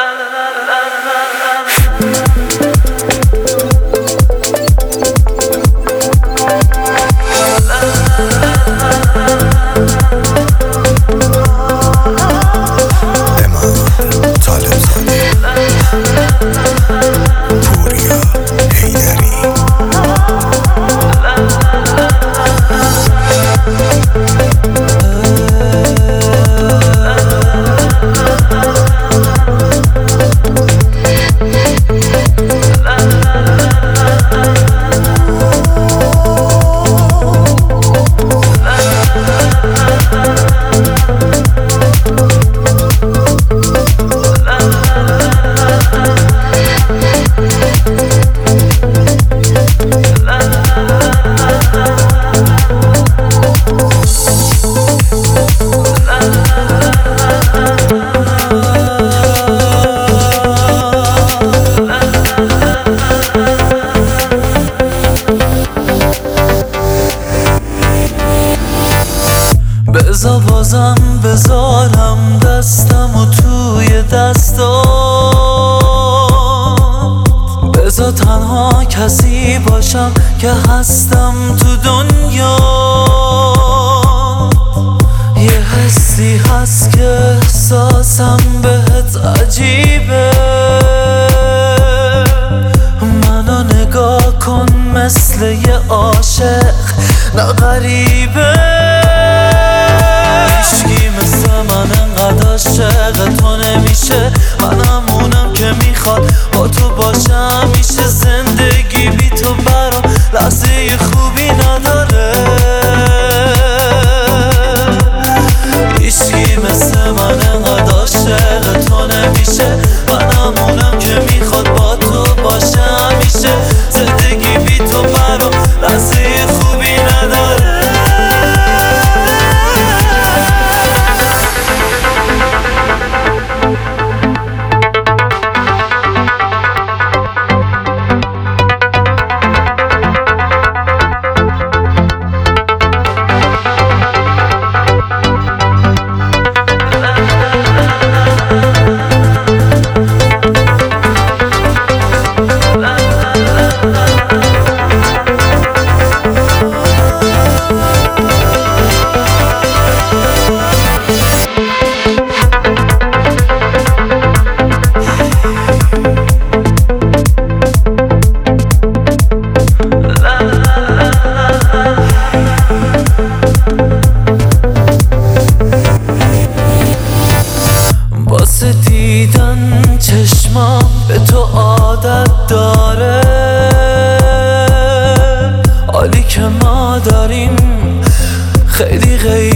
بذار بازم بذارم دستمو توی دستات، بذار تنها کسی باشم که هستم تو دنیا. یه حسی هست که احساسم بهت عجیبه، منو نگاه کن مثل یه عاشق نه غریبه. هیچکی مثل من انقدر عاشق تو نمیشه، منمونم که میخواد با تو باشم. میشه زندگی بی تو برام لحظه خوبی نداره. هیچکی مثل من انقدر عاشق تو نمیشه، منمونم که میخواد با تو باشم. میشه زندگی بی تو برام لحظه خوبی نداره. واسه دیدن چشمام به تو عادت داره، حالی که ما داریم خیلی غیر